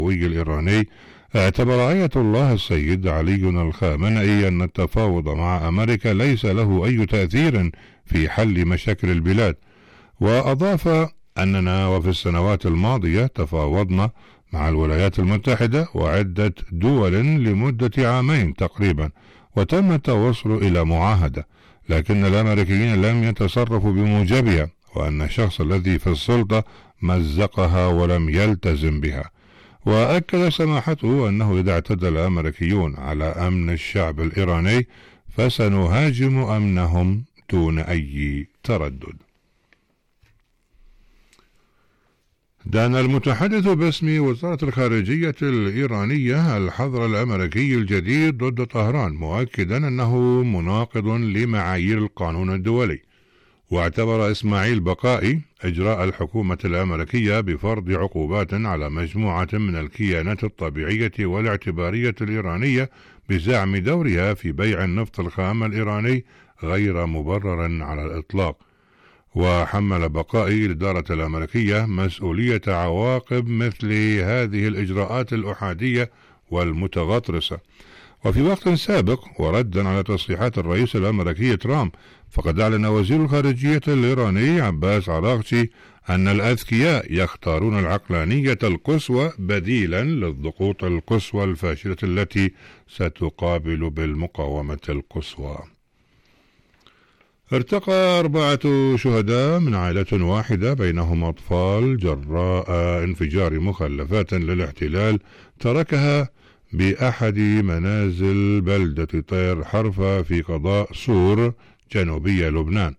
الإيراني، اعتبر آية الله السيد علي الخامنئي أن التفاوض مع أمريكا ليس له أي تأثير في حل مشاكل البلاد، وأضاف أننا وفي السنوات الماضية تفاوضنا مع الولايات المتحدة وعدة دول لمدة عامين تقريبا، وتم التوصل إلى معاهدة، لكن الأمريكيين لم يتصرفوا بموجبها، وأن الشخص الذي في السلطة مزقها ولم يلتزم بها. وأكد سماحته أنه إذا اعتدى الأمريكيون على أمن الشعب الإيراني فسنهاجم أمنهم دون أي تردد. دان المتحدث باسم وزارة الخارجية الإيرانية الحظر الأمريكي الجديد ضد طهران، مؤكدا أنه مناقض لمعايير القانون الدولي. واعتبر إسماعيل بقائي إجراء الحكومة الأمريكية بفرض عقوبات على مجموعة من الكيانات الطبيعية والاعتبارية الإيرانية بزعم دورها في بيع النفط الخام الإيراني غير مبرر على الإطلاق. وحمل بقائي الإدارة الأمريكية مسؤولية عواقب مثل هذه الإجراءات الأحادية والمتغطرسة. وفي وقت سابق وردا على تصريحات الرئيس الأمريكي ترامب، فقد أعلن وزير الخارجية الإيراني عباس عراقچي أن الأذكياء يختارون العقلانية القصوى بديلا للضغوط القصوى الفاشلة التي ستقابل بالمقاومة القصوى. ارتقى 4 شهداء من عائلة واحدة بينهم أطفال جراء انفجار مخلفات للاحتلال تركها بأحد منازل بلدة طير حرفة في قضاء صور جنوبي لبنان.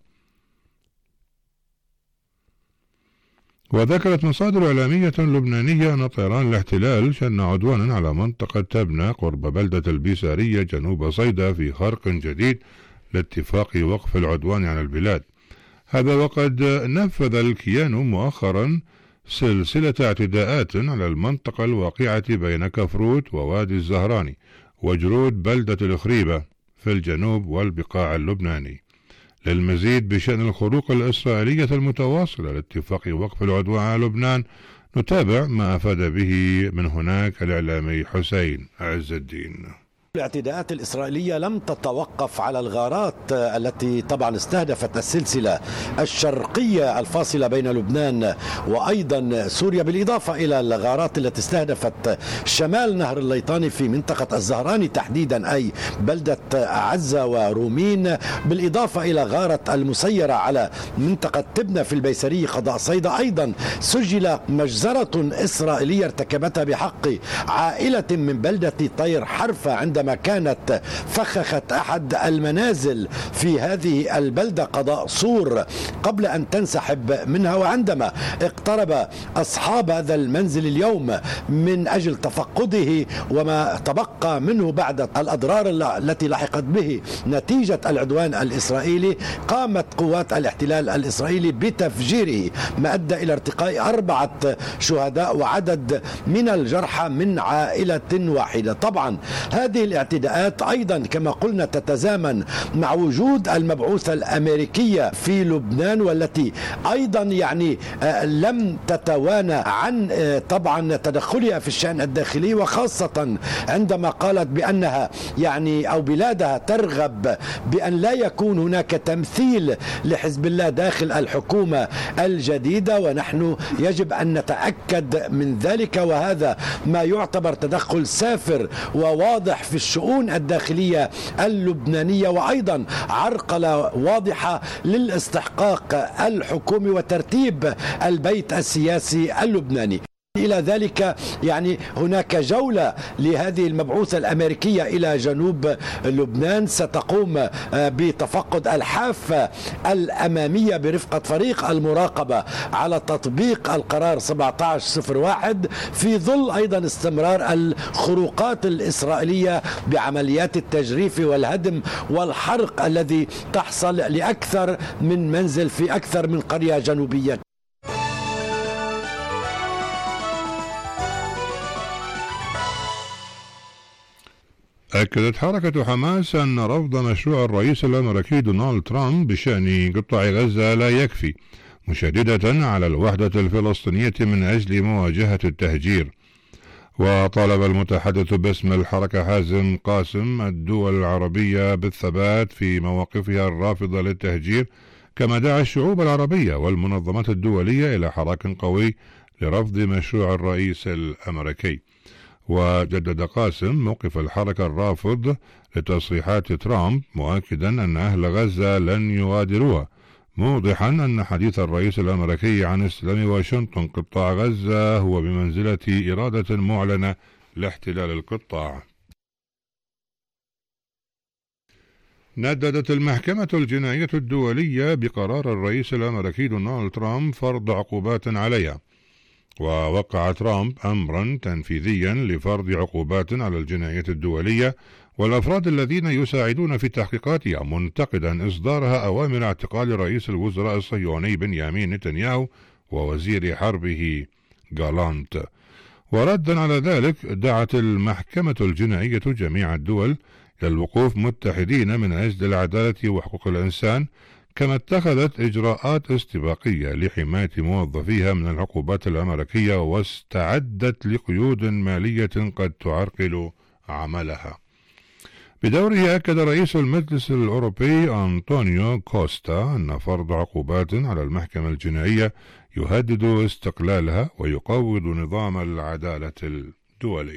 وذكرت مصادر إعلامية لبنانية أن طيران الاحتلال شن عدوانا على منطقة تبنى قرب بلدة البيسارية جنوب صيدا في خرق جديد لاتفاق وقف العدوان على البلاد. هذا وقد نفذ الكيان مؤخرا سلسلة اعتداءات على المنطقة الواقعة بين كفروت ووادي الزهراني وجرود بلدة الخريبة في الجنوب والبقاع اللبناني. للمزيد بشأن الخروق الإسرائيلية المتواصلة لاتفاق وقف العدوان على لبنان نتابع ما أفاد به من هناك الإعلامي حسين عز الدين. الاعتداءات الإسرائيلية لم تتوقف على الغارات التي طبعا استهدفت السلسلة الشرقية الفاصلة بين لبنان وأيضا سوريا، بالإضافة إلى الغارات التي استهدفت شمال نهر الليطاني في منطقة الزهراني تحديدا، أي بلدة عزة ورومين، بالإضافة إلى غارة المسيرة على منطقة تبنى في البيسرية قضاء صيدا. أيضا سجل مجزرة إسرائيلية ارتكبتها بحق عائلة من بلدة طير حرفة عندما كانت فخخت أحد المنازل في هذه البلدة قضاء صور قبل أن تنسحب منها. وعندما اقترب أصحاب هذا المنزل اليوم من أجل تفقده وما تبقى منه بعد الأضرار التي لحقت به نتيجة العدوان الإسرائيلي، قامت قوات الاحتلال الإسرائيلي بتفجيره، ما أدى إلى ارتقاء 4 شهداء وعدد من الجرحى من عائلة واحدة. طبعا هذه الاعتداءات أيضا كما قلنا تتزامن مع وجود المبعوثة الأمريكية في لبنان، والتي أيضا لم تتوانى عن طبعا تدخلها في الشأن الداخلي، وخاصة عندما قالت بأنها أو بلادها ترغب بأن لا يكون هناك تمثيل لحزب الله داخل الحكومة الجديدة، ونحن يجب أن نتأكد من ذلك. وهذا ما يعتبر تدخل سافر وواضح في الشؤون الداخلية اللبنانية، وأيضا عرقلة واضحة للاستحقاق الحكومي وترتيب البيت السياسي اللبناني. إلى ذلك هناك جولة لهذه المبعوثة الأمريكية إلى جنوب لبنان ستقوم بتفقد الحافة الأمامية برفقة فريق المراقبة على تطبيق القرار 1701 في ظل أيضا استمرار الخروقات الإسرائيلية بعمليات التجريف والهدم والحرق الذي تحصل لأكثر من منزل في أكثر من قرية جنوبية. أكدت حركة حماس أن رفض مشروع الرئيس الأمريكي دونالد ترامب بشأن قطاع غزة لا يكفي، مشددة على الوحدة الفلسطينية من أجل مواجهة التهجير. وطالب المتحدث باسم الحركة حازم قاسم الدول العربية بالثبات في مواقفها الرافضة للتهجير، كما دعا الشعوب العربية والمنظمات الدولية إلى حراك قوي لرفض مشروع الرئيس الأمريكي. وجدد قاسم موقف الحركة الرافض لتصريحات ترامب، مؤكدا أن أهل غزة لن يغادروها، موضحا أن حديث الرئيس الأمريكي عن استلام واشنطن قطاع غزة هو بمنزلة إرادة معلنة لاحتلال القطاع. نددت المحكمة الجنائية الدولية بقرار الرئيس الأمريكي دونالد ترامب فرض عقوبات عليها، ووقع ترامب أمرا تنفيذيا لفرض عقوبات على الجنائية الدولية والأفراد الذين يساعدون في تحقيقاتها، منتقدا إصدارها أوامر اعتقال رئيس الوزراء الصهيوني بنيامين نتنياهو ووزير حربه جالانت. وردا على ذلك دعت المحكمة الجنائية جميع الدول إلى الوقوف متحدين من أجل العدالة وحقوق الإنسان، كما اتخذت إجراءات استباقية لحماية موظفيها من العقوبات الأمريكية، واستعدت لقيود مالية قد تعرقل عملها. بدوره أكد رئيس المجلس الأوروبي أنطونيو كوستا أن فرض عقوبات على المحكمة الجنائية يهدد استقلالها ويقوض نظام العدالة الدولي.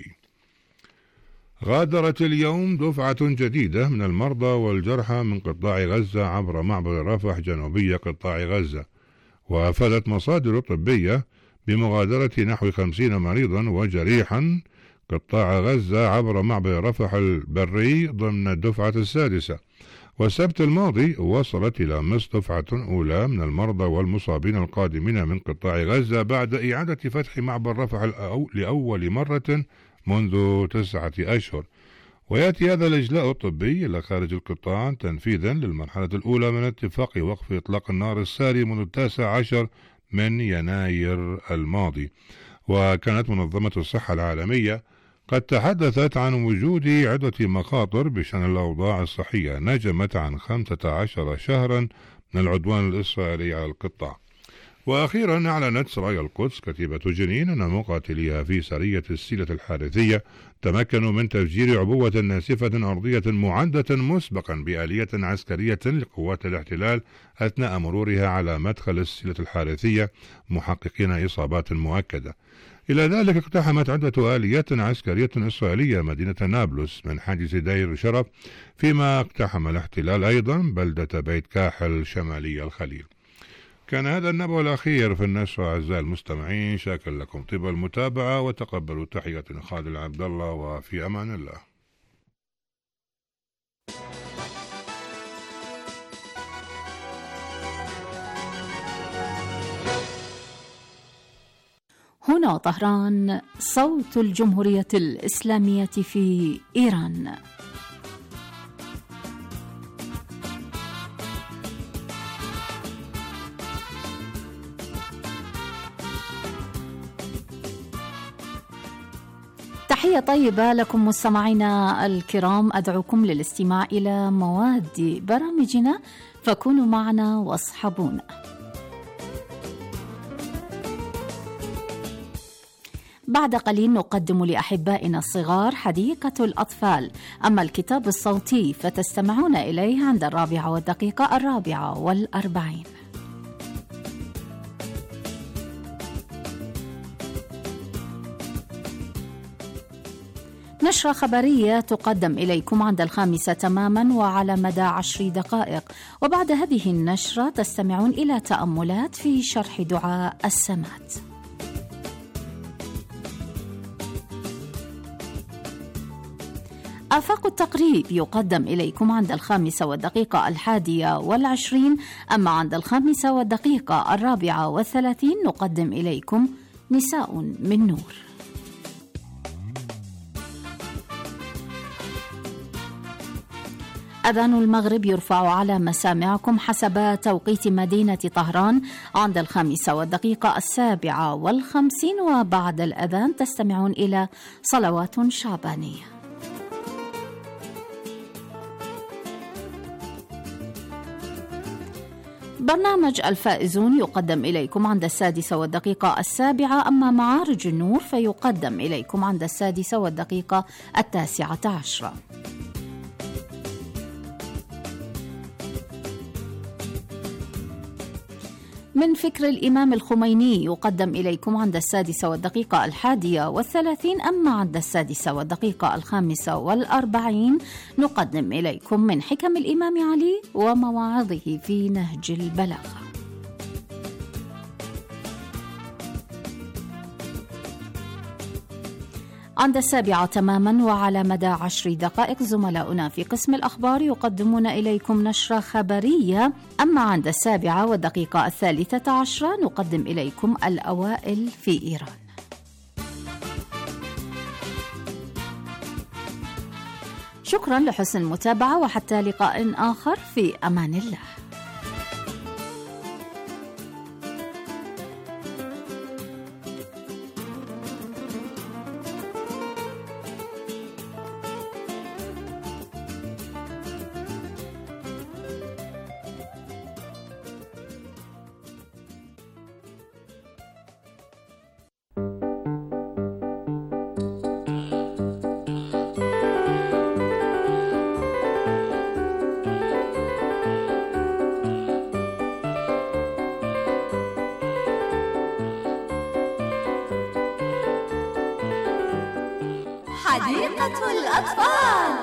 غادرت اليوم دفعة جديدة من المرضى والجرحى من قطاع غزة عبر معبر رفح جنوبي قطاع غزة، وأفادت مصادر طبية بمغادرة نحو 50 مريضا وجريحا قطاع غزة عبر معبر رفح البري ضمن الدفعة السادسة. والسبت الماضي وصلت إلى مصر دفعة أولى من المرضى والمصابين القادمين من قطاع غزة بعد إعادة فتح معبر رفح لأول مرة منذ 9 أشهر. ويأتي هذا الإجلاء الطبي إلى خارج القطاع تنفيذا للمرحلة الأولى من اتفاق وقف إطلاق النار الساري منذ 19 من يناير الماضي. وكانت منظمة الصحة العالمية قد تحدثت عن وجود عدة مخاطر بشأن الأوضاع الصحية نجمت عن 15 شهرا من العدوان الإسرائيلي على القطاع. وأخيرا أعلنت سرايا القدس كتيبة جنين أن مقاتليها في سرية السيلة الحارثية تمكنوا من تفجير عبوة ناسفة أرضية معدة مسبقا بآلية عسكرية لقوات الاحتلال أثناء مرورها على مدخل السيلة الحارثية، محققين إصابات مؤكدة. إلى ذلك اقتحمت عدة آليات عسكرية إسرائيلية مدينة نابلس من حاجز دير شرف، فيما اقتحم الاحتلال أيضا بلدة بيت كاحل شمالي الخليل. كان هذا النبأ الأخير في النشرة. أعزائي المستمعين، شاكر لكم طيب المتابعة وتقبلوا تحية خالد عبد الله، وفي أمان الله. هنا طهران، صوت الجمهورية الإسلامية في إيران. تحية طيبة لكم مستمعينا الكرام، أدعوكم للاستماع إلى مواد برامجنا، فكونوا معنا واصحبونا. بعد قليل نقدم لأحبائنا الصغار حديقة الأطفال، أما الكتاب الصوتي فتستمعون إليه عند 4:44. نشرة خبرية تقدم إليكم عند 5 تماما وعلى مدى 10 دقائق، وبعد هذه النشرة تستمعون إلى تأملات في شرح دعاء السمات. آفاق التقريب يقدم إليكم عند 5:21، أما عند 5:34 نقدم إليكم نساء من نور. أذان المغرب يرفع على مسامعكم حسب توقيت مدينة طهران عند 5:57، وبعد الأذان تستمعون إلى صلوات شعبانية. برنامج الفائزون يقدم إليكم عند 6:07، أما معارج النور فيقدم إليكم عند 6:19. من فكر الإمام الخميني يقدم إليكم عند 6:31، أما عند 6:45 نقدم إليكم من حكم الإمام علي ومواعظه في نهج البلاغة. عند 7 تماما وعلى مدى 10 دقائق زملاؤنا في قسم الأخبار يقدمون إليكم نشرة خبرية، أما عند 7:13 نقدم إليكم الأوائل في إيران. شكرا لحسن المتابعة، وحتى لقاء آخر في أمان الله. حديقة الأطفال.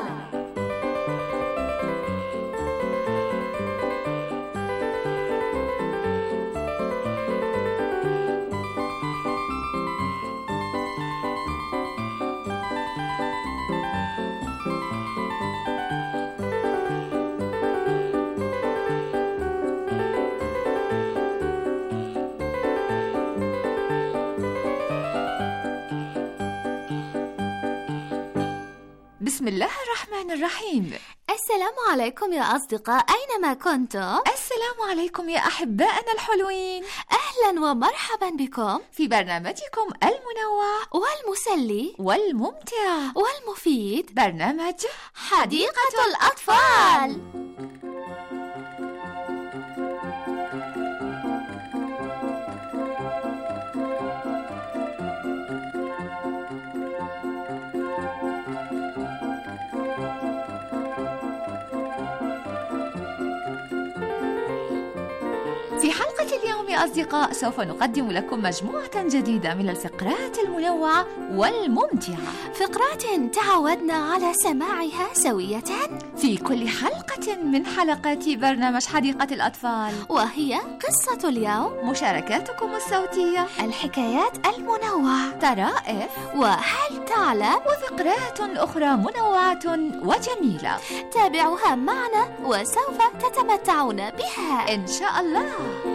بسم الله الرحمن الرحيم. السلام عليكم يا أصدقاء، أينما كنتم. السلام عليكم يا أحبائنا الحلوين. أهلا ومرحبا بكم في برنامجكم المنوع والمسلي والممتع والمفيد، برنامج حديقة الأطفال. في حلقة اليوم يا أصدقاء سوف نقدم لكم مجموعة جديدة من الفقرات المنوعة والممتعة، فقرات تعودنا على سماعها سوية في كل حلقة من حلقات برنامج حديقة الأطفال، وهي قصة اليوم، مشاركاتكم الصوتية، الحكايات المنوعة، طرائف، وهل تعلم، وفقرات أخرى منوعة وجميلة. تابعوها معنا وسوف تتمتعون بها إن شاء الله.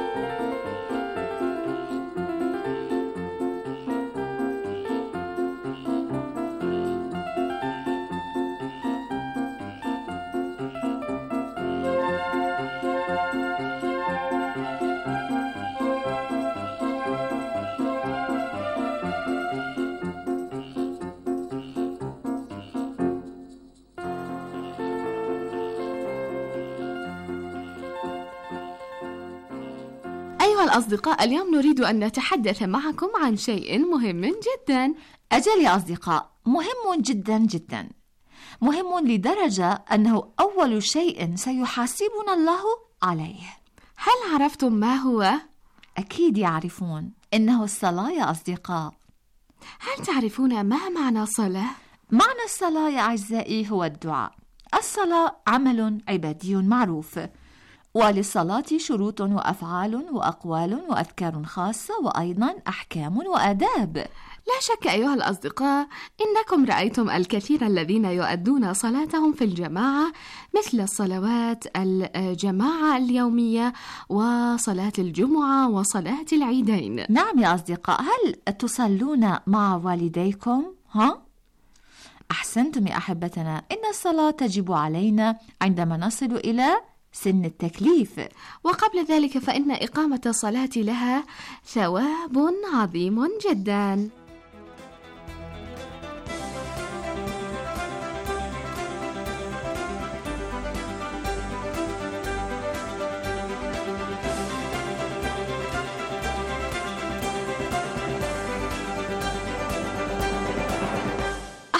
أيها الأصدقاء، اليوم نريد أن نتحدث معكم عن شيء مهم جدا. أجل يا أصدقاء، مهم جدا جدا، مهم لدرجة أنه أول شيء سيحاسبنا الله عليه. هل عرفتم ما هو؟ أكيد يعرفون، إنه الصلاة يا أصدقاء. هل تعرفون ما معنى صلاة؟ معنى الصلاة يا أعزائي هو الدعاء. الصلاة عمل عبادي معروف، وللصلاة شروط وأفعال وأقوال وأذكار خاصة، وأيضا أحكام وآداب. لا شك أيها الأصدقاء إنكم رأيتم الكثير الذين يؤدون صلاتهم في الجماعة، مثل صلوات الجماعة اليومية وصلاة الجمعة وصلاة العيدين. نعم يا أصدقاء، هل تصلون مع والديكم؟ أحسنتم يا أحبتنا، إن الصلاة تجب علينا عندما نصل إلى سن التكليف، وقبل ذلك فإن إقامة الصلاة لها ثواب عظيم جدا.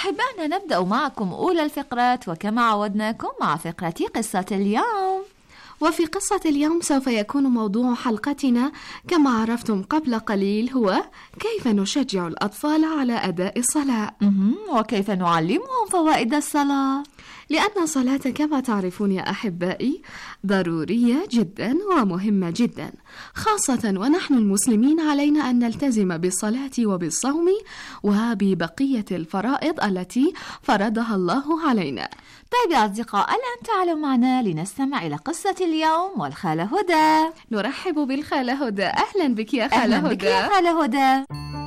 أحبائنا، نبدأ معكم أولى الفقرات، وكما عودناكم مع فقرة قصة اليوم. وفي قصة اليوم سوف يكون موضوع حلقتنا كما عرفتم قبل قليل هو كيف نشجع الأطفال على أداء الصلاة، وكيف نعلمهم فوائد الصلاة، لأن الصلاة كما تعرفون يا أحبائي ضرورية جدا ومهمة جدا، خاصة ونحن المسلمين علينا أن نلتزم بالصلاة وبالصوم وببقية الفرائض التي فرضها الله علينا. طيب يا أصدقاء، الآن تعالوا معنا لنستمع إلى قصة اليوم والخالة هدى. نرحب بالخالة هدى. أهلا بك يا خالة هدى. أهلا بك يا خالة هدى.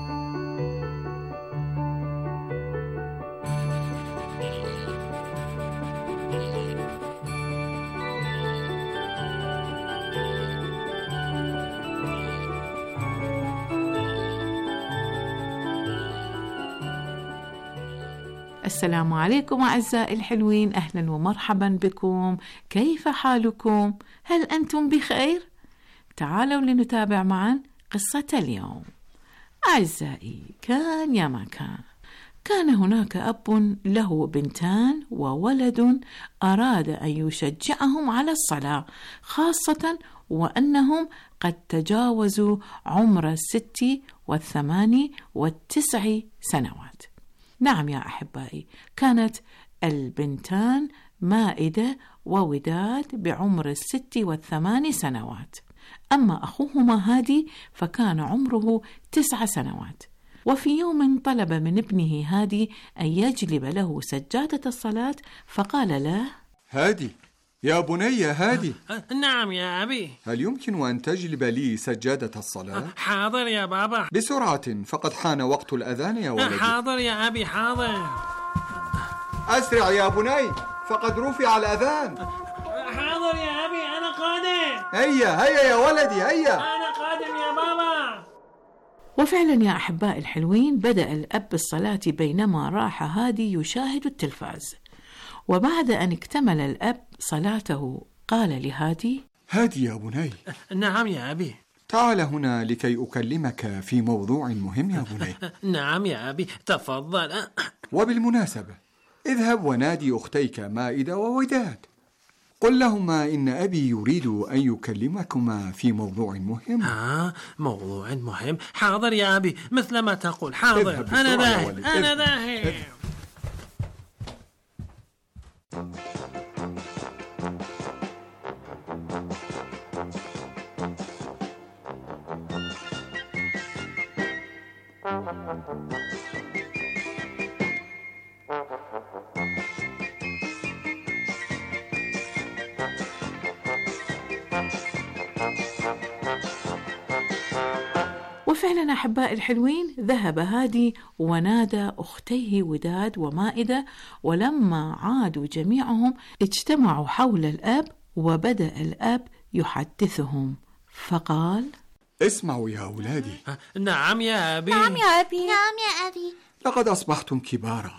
السلام عليكم أعزائي الحلوين، أهلا ومرحبا بكم. كيف حالكم؟ هل أنتم بخير؟ تعالوا لنتابع معا قصة اليوم. أعزائي، كان يا ما كان هناك أب له بنتان وولد أراد أن يشجعهم على الصلاة، خاصة وأنهم قد تجاوزوا عمر 6 و8 و9 سنوات. نعم يا أحبائي، كانت البنتان مائدة ووداد بعمر 6 و8 سنوات، أما أخوهما هادي فكان عمره 9 سنوات. وفي يوم طلب من ابنه هادي أن يجلب له سجادة الصلاة، فقال له: هادي يا بني هادي. نعم يا أبي. هل يمكن أن تجلب لي سجادة الصلاة؟ حاضر يا بابا. بسرعة، فقد حان وقت الأذان يا ولدي. حاضر يا أبي، حاضر. أسرع يا بني، فقد رفع الأذان. حاضر يا أبي، أنا قادم. هيا يا ولدي، هيا. أنا قادم يا بابا. وفعلا يا أحباء الحلوين، بدأ الأب بالصلاة بينما راح هادي يشاهد التلفاز. وبعد أن اكتمل الأب صلاته قال لهادي: هادي يا بني. نعم يا أبي. تعال هنا لكي أكلمك في موضوع مهم يا بني. نعم يا أبي، تفضل. وبالمناسبة، اذهب ونادي أختيك مائدة ووداد، قل لهما إن أبي يريد أن يكلمكما في موضوع مهم. موضوع مهم؟ حاضر يا أبي، مثل ما تقول. حاضر. أنا ذاهب. أنا ذاهب. وفعلا أحباء الحلوين، ذهب هادي ونادى أختيه وداد ومائدة، ولما عادوا جميعهم اجتمعوا حول الأب، وبدأ الأب يحدثهم فقال: اسمعوا يا أولادي. نعم يا أبي. نعم يا أبي. نعم يا أبي. لقد أصبحتم كبارا.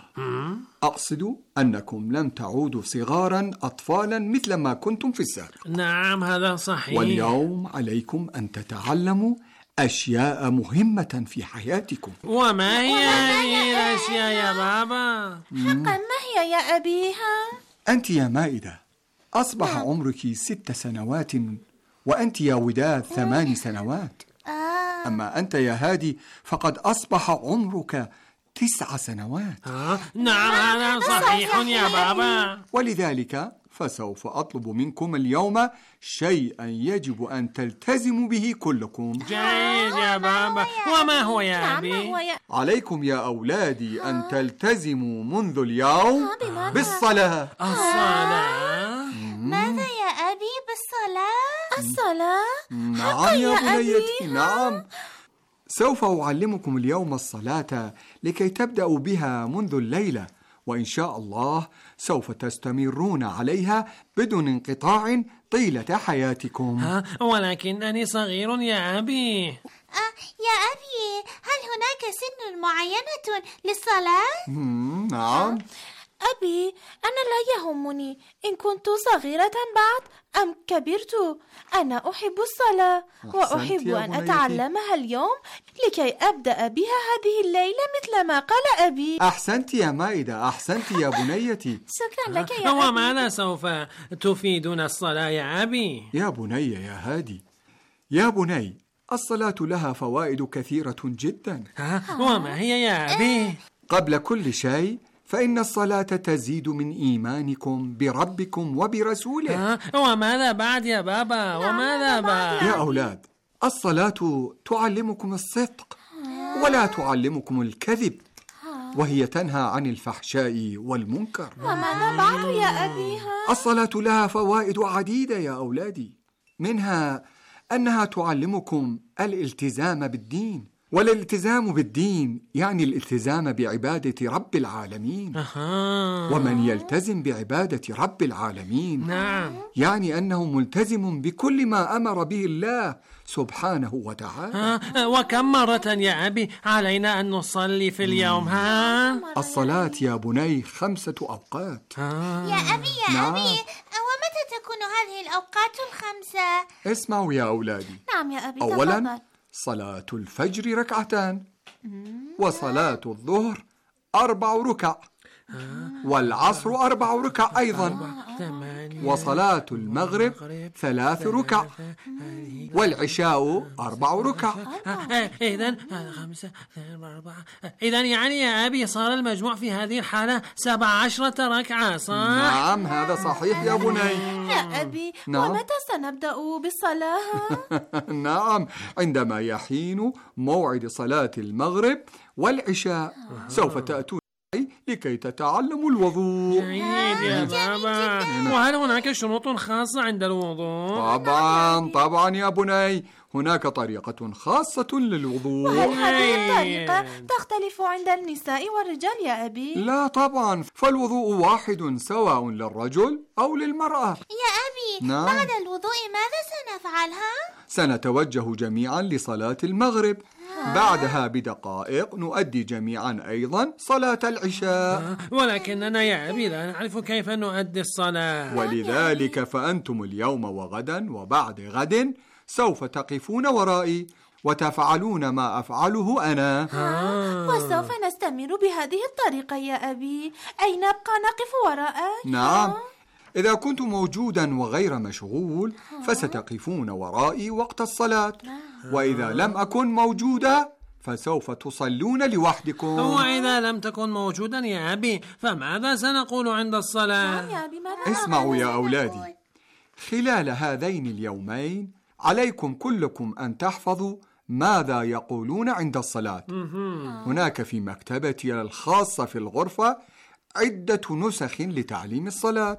أقصد أنكم لم تعودوا صغارا أطفالا مثل ما كنتم في السابق. نعم، هذا صحيح. واليوم عليكم أن تتعلموا أشياء مهمة في حياتكم. وما هي هذه الأشياء يا بابا؟ حقا ما هي يا أبي؟ أنت يا مائدة أصبح عمرك 6 سنوات، وأنت يا وداد 8 سنوات. أما أنت يا هادي فقد أصبح عمرك 9 سنوات. نعم، هذا صحيح يا بابا. ولذلك فسوف أطلب منكم اليوم شيئا يجب أن تلتزموا به كلكم. جيد يا بابا. وما هو يا أبي؟ عليكم يا أولادي أن تلتزموا منذ اليوم بالصلاة. الصلاة؟ ماذا يا أبي بالصلاة؟ الصلاة؟ نعم يا بنيتي، نعم. سوف أعلمكم اليوم الصلاة لكي تبدأوا بها منذ الليلة، وإن شاء الله سوف تستمرون عليها بدون انقطاع طيلة حياتكم. ولكنني صغير يا أبي. يا أبي، هل هناك سن معينة للصلاة؟ نعم. أبي، أنا لا يهمني إن كنت صغيرة بعد أم كبرت. أنا أحب الصلاة وأحب أن أتعلمها اليوم لكي أبدأ بها هذه الليلة مثل ما قال أبي. أحسنت يا مائدة، أحسنت يا بنيتي. شكرا لك يا أبي. وماذا سوف تفيدون الصلاة يا أبي؟ يا بني يا هادي، يا بني، الصلاة لها فوائد كثيرة جدا. وما هي يا أبي؟ قبل كل شيء فإن الصلاة تزيد من إيمانكم بربكم وبرسوله. وماذا بعد يا بابا؟ وماذا بعد؟ يا أولاد، الصلاة تعلمكم الصدق ولا تعلمكم الكذب، وهي تنهى عن الفحشاء والمنكر. وماذا بعد يا أبي؟ الصلاة لها فوائد عديدة يا أولادي، منها أنها تعلمكم الالتزام بالدين، والالتزام بالدين يعني الالتزام بعبادة رب العالمين. ومن يلتزم بعبادة رب العالمين يعني أنه ملتزم بكل ما أمر به الله سبحانه وتعالى. وكم مرة يا أبي علينا أن نصلي في اليوم؟ الصلاة يا بني 5 أوقات. يا أبي أبي، ومتى تكون هذه الأوقات 5؟ اسمعوا يا أولادي. نعم يا أبي. أولا صلاة الفجر 2 وصلاة الظهر 4 ركع، والعصر 4 ركع أيضا، وصلاة المغرب 3 ركع، والعشاء 4 ركع. إذن 5 4. إذن يعني يا أبي صار المجموع في هذه الحالة 17 ركعة، صح؟ نعم هذا صحيح يا بني. يا أبي، ومتى سنبدأ بالصلاة؟ نعم، عندما يحين موعد صلاة المغرب والعشاء طسوف تأتون لكي تتعلموا الوضوء. جيد يا بابا. وهل هناك شروط خاصة عند الوضوء؟ طبعا يا بني، هناك طريقة خاصة للوضوء. وهل هذه الطريقة تختلف عند النساء والرجال يا أبي؟ لا طبعا، فالوضوء واحد سواء للرجل أو للمرأة. يا أبي، نعم. بعد الوضوء ماذا سنفعلها؟ سنتوجه جميعا لصلاة المغرب. بعدها بدقائق نؤدي جميعا أيضا صلاة العشاء. ولكننا يا أبي لا نعرف كيف نؤدي الصلاة. ولذلك فأنتم اليوم وغدا وبعد غد سوف تقفون ورائي وتفعلون ما أفعله أنا. وسوف نستمر بهذه الطريقة يا أبي، أي نبقى نقف وراءك؟ نعم، إذا كنت موجودا وغير مشغول فستقفون ورائي وقت الصلاة، وإذا لم أكن موجودا فسوف تصلون لوحدكم. وإذا لم تكن موجودا يا أبي فماذا سنقول عند الصلاة؟ يا أبي، اسمعوا يا أولادي، خلال هذين اليومين عليكم كلكم أن تحفظوا ماذا يقولون عند الصلاة. هناك في مكتبتي الخاصة في الغرفة عدة نسخ لتعليم الصلاة.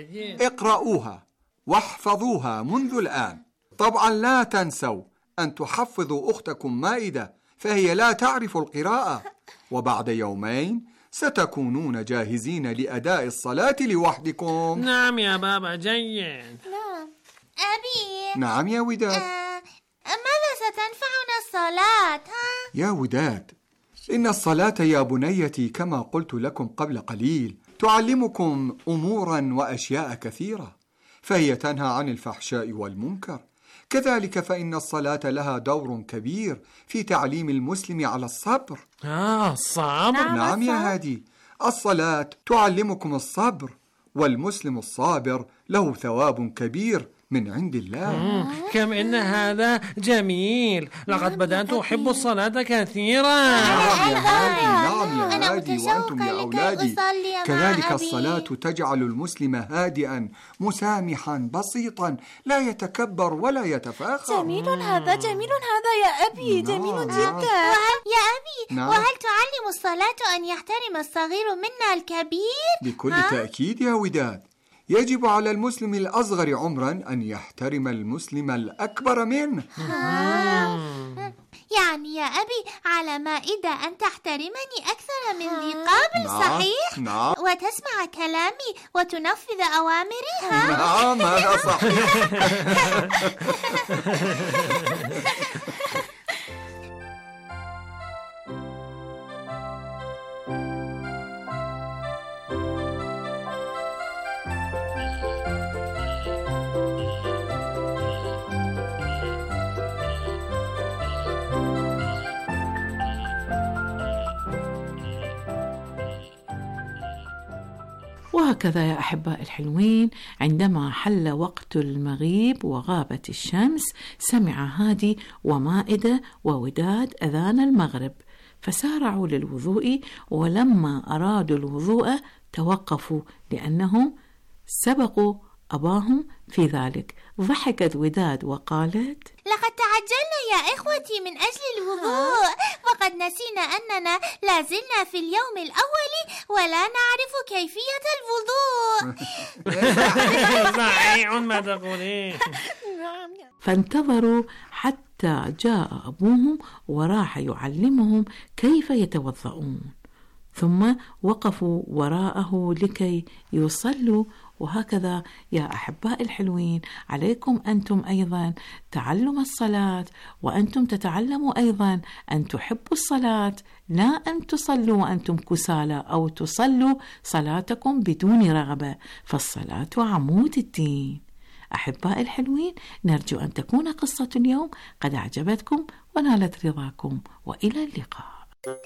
اقرأوها واحفظوها منذ الآن. طبعا لا تنسوا أن تحفظوا أختكم مائدة، فهي لا تعرف القراءة، وبعد يومين ستكونون جاهزين لأداء الصلاة لوحدكم. نعم يا بابا، جيد. نعم أبي. نعم يا وداد. ماذا ستنفعنا الصلاة؟ يا وداد، إن الصلاة يا بنيتي كما قلت لكم قبل قليل تعلمكم أمورا وأشياء كثيرة، فهي تنهى عن الفحشاء والمنكر. كذلك فإن الصلاة لها دور كبير في تعليم المسلم على الصبر. الصبر؟ نعم يا هادي، الصلاة تعلمكم الصبر، والمسلم الصابر له ثواب كبير من عند الله. كم إن هذا جميل، لقد بدأت أحب الصلاة كثيرا. نعم يا هادي وأنتم يا أولادي. كذلك الصلاة تجعل المسلم هادئا مسامحا بسيطا، لا يتكبر ولا يتفاخر. جميل هذا يا أبي، جميل جدا. يا أبي، وهل تعلم الصلاة أن يحترم الصغير منا الكبير؟ بكل تأكيد يا وداد، يجب على المسلم الأصغر عمرا أن يحترم المسلم الأكبر منه. يعني يا أبي على مائدة أن تحترمني أكثر من ذي قبل، صحيح؟ نعم. وتسمع كلامي وتنفذ أوامري. نعم هذا صحيح. وهكذا يا أحباء الحلوين، عندما حل وقت المغيب وغابت الشمس، سمع هادي ومائدة ووداد أذان المغرب، فسارعوا للوضوء، ولما أرادوا الوضوء توقفوا لأنهم سبقوا أباهم في ذلك. ضحكت وداد وقالت: لقد تعجلنا يا إخوتي من أجل الوضوء، وقد نسينا أننا لازلنا في اليوم الأول ولا نعرف كيفية الوضوء. صحيح ما تقولين. فانتظروا حتى جاء أبوهم وراح يعلمهم كيف يتوضؤون، ثم وقفوا وراءه لكي يصلوا. وهكذا يا أحباء الحلوين، عليكم أنتم أيضا تعلم الصلاة، وأنتم تتعلموا أيضا أن تحبوا الصلاة، لا أن تصلوا وأنتم كسالى أو تصلوا صلاتكم بدون رغبة، فالصلاة عمود الدين. أحباء الحلوين، نرجو أن تكون قصة اليوم قد أعجبتكم ونالت رضاكم، وإلى اللقاء.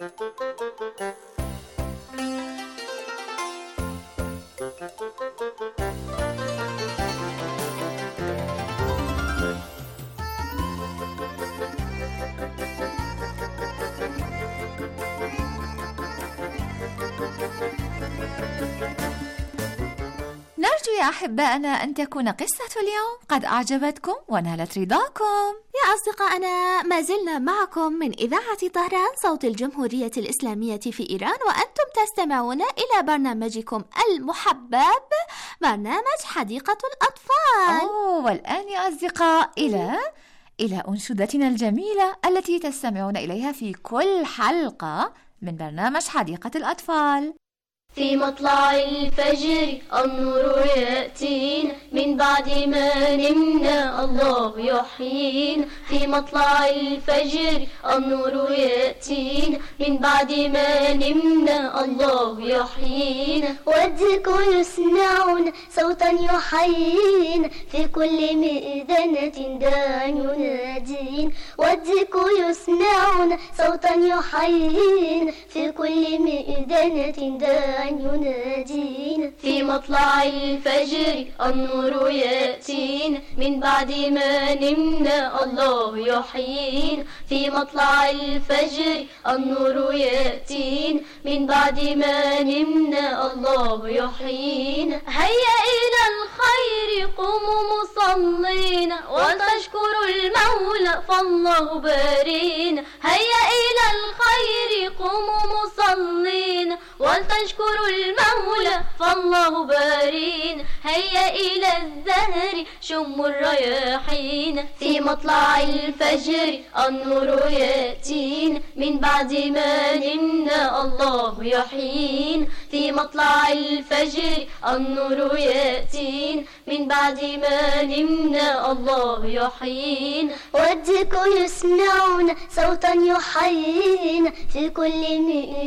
نرجو يا أحبائنا أن تكون قصة اليوم قد أعجبتكم ونالت رضاكم. يا أصدقائنا، ما زلنا معكم من إذاعة طهران صوت الجمهورية الإسلامية في إيران، وأنتم تستمعون إلى برنامجكم المحبب، برنامج حديقة الأطفال. والآن يا أصدقاء إلى أنشودتنا الجميلة التي تستمعون إليها في كل حلقة من برنامج حديقة الأطفال. في مطلع الفجر النور يأتينا، من بعد ما نمنا الله يحيينا. في مطلع الفجر النور يأتينا، من بعد ما نمنا الله يحيينا. والذكر يسمعون صوتا يحيينا، في كل مئذنة داع ينادينا. والذكر يسمعون صوتا يحيينا، في كل مئذنة داع ينادينا. في مطلع الفجر النور يأتينا، من بعد ما نمنا الله يحيينا. في مطلع الفجر النور يأتينا، من بعد ما نمنا الله يحيينا. هيا إلى الخير قوموا مصلين، وتشكروا المولى فالله بارين. هيا إلى الخير قوموا مصلين، وتشكروا المولى فالله بارين. هيا إلى الزهر شم الرياحين. في مطلع الفجر النور يأتينا، من بعد ما نمنا الله يحيينا. في مطلع الفجر النور يأتينا، من بعد ما نمنا الله يحيينا. والذكر يسمعون صوتا يحيينا، في كل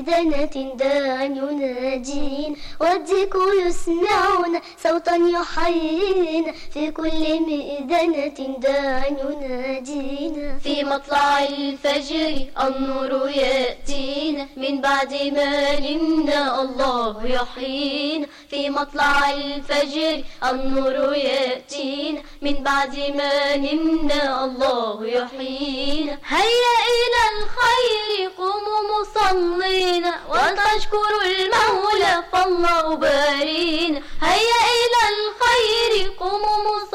مئذنة داع ينادين. والذكر يسمعون صوتا يحيينا، في كل مئذنة داع ينادين. في مطلع الفجر النور يأتينا، من بعد ما نمنا الله يحيينا. في مطلع الفجر النور يأتينا، من بعد ما نمنا الله يحيينا. هيا إلى الخير قوموا مصلين، وتشكروا المولى فالله بارين. هيا إلى الخير قوموا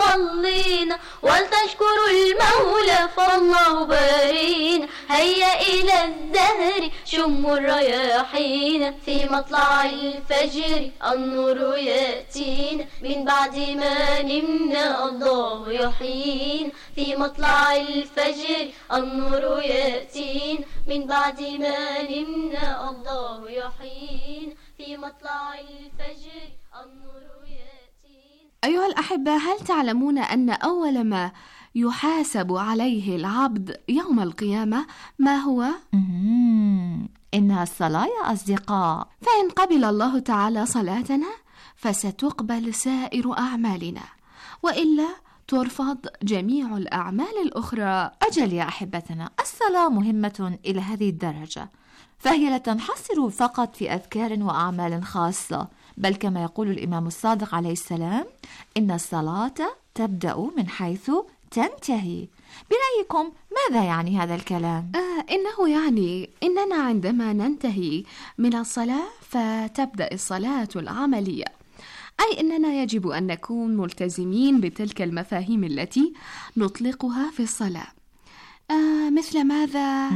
مصلين، ولتشكروا المولى فالله بارين. هيا إلى الزهر شموا الرياحين. في مطلع الفجر النور يأتينا، من بعد ما نمنا الله يحيينا. في مطلع الفجر النور يأتينا، من بعد ما نمنا الله يحيينا. في مطلع الفجر النور يأتينا. أيها الأحبة، هل تعلمون أن أول ما يحاسب عليه العبد يوم القيامة ما هو؟ إنها الصلاة يا أصدقاء. فإن قبل الله تعالى صلاتنا فستقبل سائر أعمالنا، وإلا ترفض جميع الأعمال الأخرى. أجل يا أحبتنا، الصلاة مهمة إلى هذه الدرجة، فهي لا تنحصر فقط في أذكار وأعمال خاصة، بل كما يقول الإمام الصادق عليه السلام: إن الصلاة تبدأ من حيث تنتهي. برأيكم ماذا يعني هذا الكلام؟ إنه يعني إننا عندما ننتهي من الصلاة فتبدأ الصلاة العملية، أي أننا يجب أن نكون ملتزمين بتلك المفاهيم التي نطلقها في الصلاة. مثل ماذا؟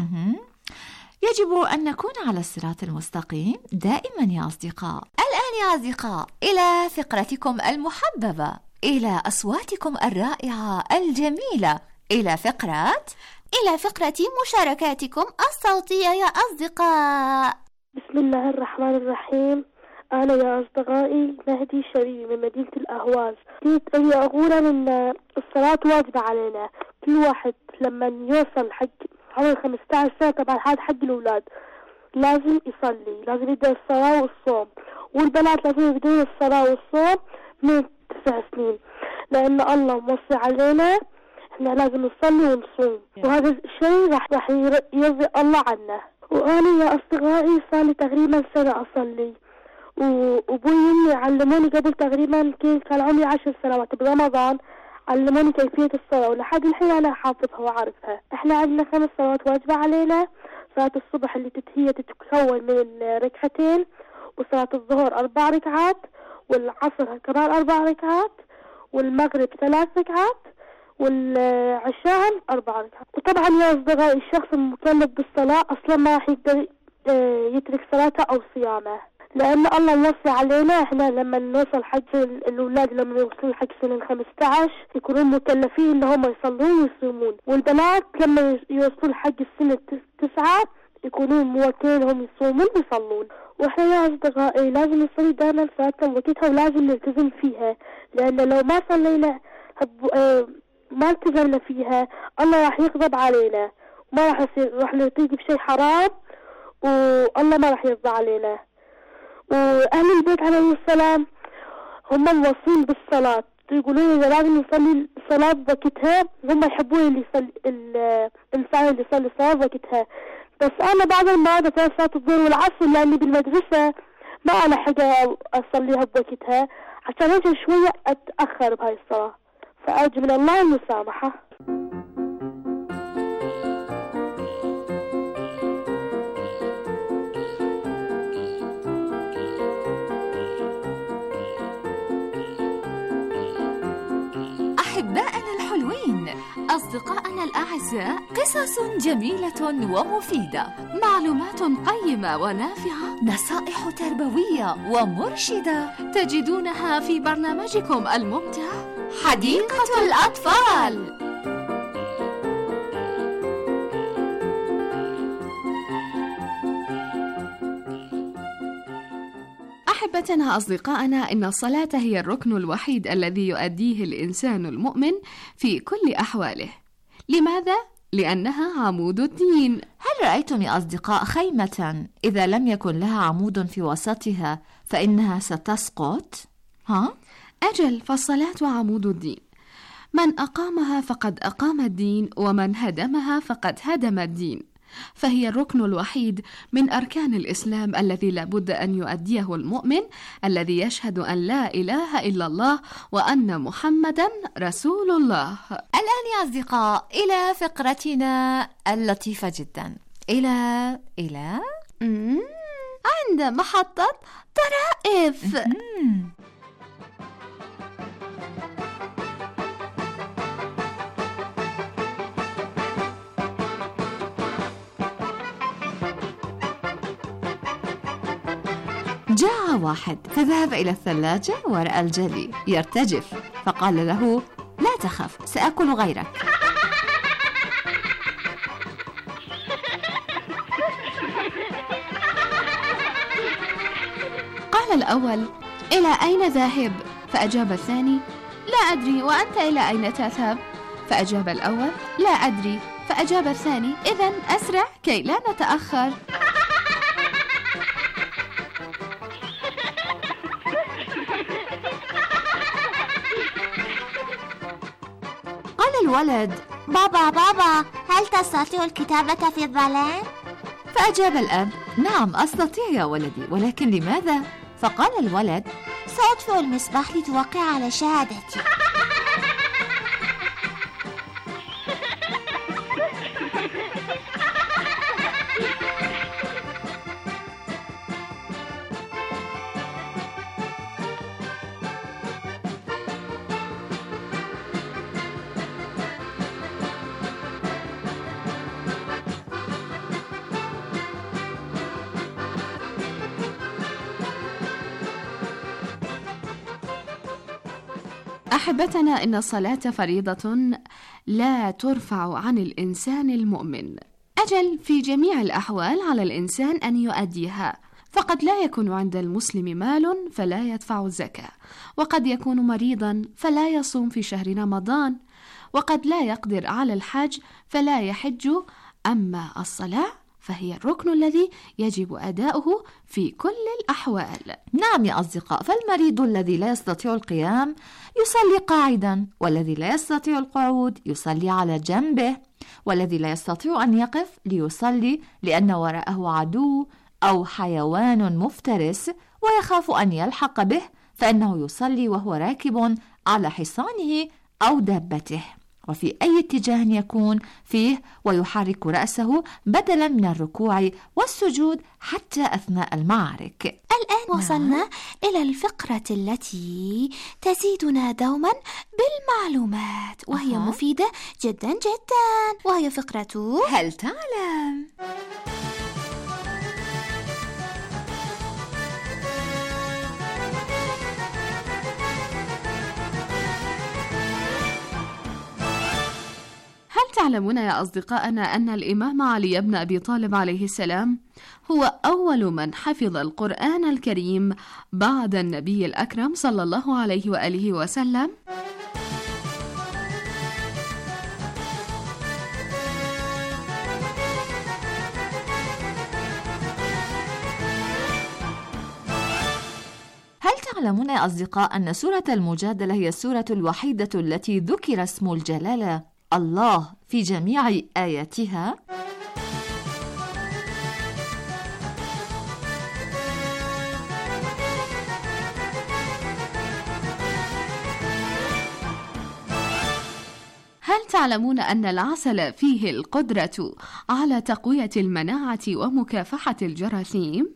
يجب أن نكون على الصراط المستقيم دائما يا أصدقاء. الآن يا أصدقاء إلى فقرتكم المحببة، إلى أصواتكم الرائعة الجميلة، إلى فقرة مشاركاتكم الصوتية يا أصدقاء. بسم الله الرحمن الرحيم. أنا يا أصدقائي مهدي شريف من مدينة الأهواز. كنت أقول أن الصلاة واجبة علينا، كل واحد لما يوصل حق عمر 15 سنة، طبعا هذا حق الأولاد، لازم يصلي، لازم يبدأ الصلاة والصوم، والبنات لازم يبدأون الصلاة والصوم من 9 سنين، لأن الله موصي علينا إحنا لازم نصلي ونصوم، وهذا الشيء راح يرضي الله عنا. وأنا يا أصدقائي صار لي تقريبا سنة أصلي، وأبوي وأمي علموني قبل تقريبا كان عمري 10 سنوات برمضان، علموني كيفية الصلاة، ولحد الحين أنا حافظها وأعرفها. إحنا عندنا 5 صلوات واجبة علينا: صلاة الصبح اللي هي تتكون من ركعتين، وصلاة الظهر 4 ركعات، والعصر كمان 4 ركعات، والمغرب 3 ركعات، والعشاء 4 ركعات. وطبعا يا أصدقائي الشخص المكلف بالصلاة أصلا ما راح يقدر يترك صلاته أو صيامه، لأن الله موصي علينا إحنا لما نوصل حق الأولاد لما يوصلون حق سن 15 يكونون مكلفين إنهم يصلون ويصومون، والبنات لما يوصلون حق السن 9 يكونون موكلين إنهم يصومون ويصلون. وإحنا يا أصدقائي لازم نصلي دائما صلاتنا وقتها، ولازم نلتزم فيها، لأن لو ما صلينا ما التزمنا فيها الله راح يغضب علينا، وما راح نرتكب بشيء حرام، والله ما راح يرضى علينا. وأهل البيت عليه السلام هم موصين بالصلاة، يقولون إذا لازم نصلي الصلاة بوقتها، هم يحبون اللي يصلي الإنسان اللي يصلي الصلاة بوقتها. بس أنا بعض المرات في صلاة الظهر والعصر لأني بالمدرسة ما أنا حاجة أصليها بوقتها، عشان أجي شوية أتأخر بهاي الصلاة، فأرجو من الله المسامحة. أحبائنا الحلوين، أصدقائنا الأعزاء، قصص جميلة ومفيدة، معلومات قيمة ونافعة، نصائح تربوية ومرشدة تجدونها في برنامجكم الممتع حديقة الأطفال. أحبتنا أصدقائنا، إن الصلاة هي الركن الوحيد الذي يؤديه الإنسان المؤمن في كل أحواله. لماذا؟ لأنها عمود الدين. هل رأيتم يا أصدقاء خيمة إذا لم يكن لها عمود في وسطها فإنها ستسقط؟ أجل، فالصلاة عمود الدين، من أقامها فقد أقام الدين، ومن هدمها فقد هدم الدين. فهي الركن الوحيد من أركان الإسلام الذي لا بد أن يؤديه المؤمن الذي يشهد أن لا إله إلا الله وأن محمدا رسول الله. الآن يا أصدقاء إلى فقرتنا اللطيفة جدا، إلى عند محطة طرائف. جاء واحد فذهب إلى الثلاجة ورأى الجلي يرتجف، فقال له: لا تخف، سأكل غيرك. قال الأول: إلى أين ذاهب؟ فأجاب الثاني: لا أدري، وأنت إلى أين تذهب؟ فأجاب الأول: لا أدري. فأجاب الثاني: إذن أسرع كي لا نتأخر. قال الولد: بابا هل تستطيع الكتابة في الظلام؟ فأجاب الأب: نعم أستطيع يا ولدي، ولكن لماذا؟ فقال الولد: سأطفئ المصباح لتوقع على شهادتي. أحبتنا، إن الصلاة فريضة لا ترفع عن الإنسان المؤمن، أجل في جميع الأحوال على الإنسان أن يؤديها، فقد لا يكون عند المسلم مال فلا يدفع الزكاة، وقد يكون مريضا فلا يصوم في شهر رمضان، وقد لا يقدر على الحج فلا يحج، أما الصلاة فهي الركن الذي يجب أداؤه في كل الأحوال. نعم يا أصدقاء، فالمريض الذي لا يستطيع القيام يصلي قاعدا، والذي لا يستطيع القعود يصلي على جنبه، والذي لا يستطيع أن يقف ليصلي لأن وراءه عدو أو حيوان مفترس ويخاف أن يلحق به، فإنه يصلي وهو راكب على حصانه أو دابته، وفي أي اتجاه يكون فيه، ويحرك رأسه بدلا من الركوع والسجود حتى أثناء المعارك. الآن وصلنا إلى الفقرة التي تزيدنا دوما بالمعلومات، وهي مفيدة جدا جدا، وهي فقرة هل تعلم؟ تعلمون يا أصدقائنا أن الإمام علي بن أبي طالب عليه السلام هو أول من حفظ القرآن الكريم بعد النبي الأكرم صلى الله عليه وآله وسلم؟ هل تعلمون يا أصدقاء أن سورة المجادلة هي السورة الوحيدة التي ذكر اسم الجلالة الله في جميع آياتها؟ هل تعلمون أن العسل فيه القدرة على تقوية المناعة ومكافحة الجراثيم؟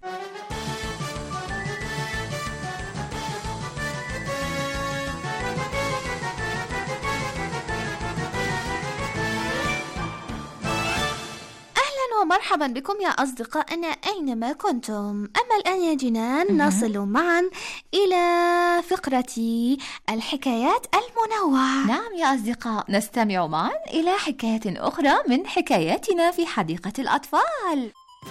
مرحبا بكم يا أصدقائنا أينما كنتم. أما الآن يا جنان نصل معا إلى فقرة الحكايات المنوعة. نعم يا أصدقاء، نستمع معا إلى حكاية أخرى من حكاياتنا في حديقة الأطفال.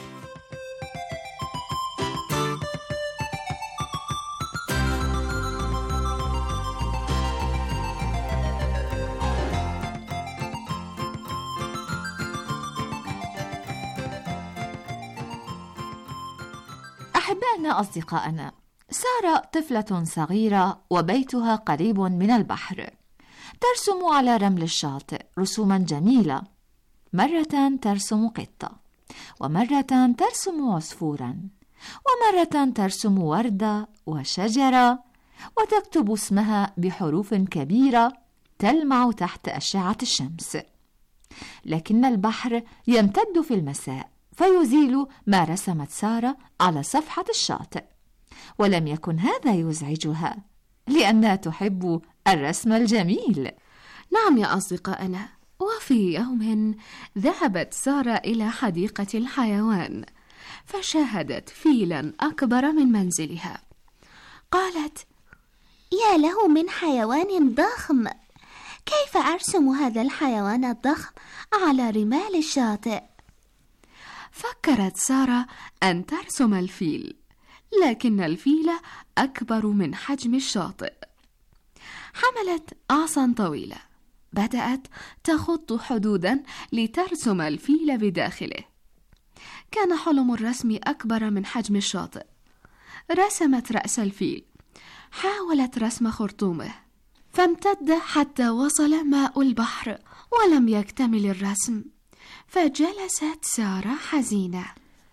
أحبائنا أصدقائنا، سارة طفلة صغيرة وبيتها قريب من البحر، ترسم على رمل الشاطئ رسوما جميلة. مرة ترسم قطة، ومرة ترسم عصفورا، ومرة ترسم وردة وشجرة، وتكتب اسمها بحروف كبيرة تلمع تحت أشعة الشمس. لكن البحر يمتد في المساء فيزيل ما رسمت سارة على صفحة الشاطئ، ولم يكن هذا يزعجها لأنها تحب الرسم الجميل. نعم يا أصدقائنا، وفي يوم ذهبت سارة إلى حديقة الحيوان فشاهدت فيلا أكبر من منزلها. قالت: يا له من حيوان ضخم، كيف أرسم هذا الحيوان الضخم على رمال الشاطئ؟ فكرت سارة أن ترسم الفيل، لكن الفيل أكبر من حجم الشاطئ. حملت عصا طويلة، بدأت تخط حدودا لترسم الفيل بداخله. كان حلم الرسم أكبر من حجم الشاطئ. رسمت رأس الفيل، حاولت رسم خرطومه، فامتد حتى وصل ماء البحر ولم يكتمل الرسم. فجلست سارة حزينة.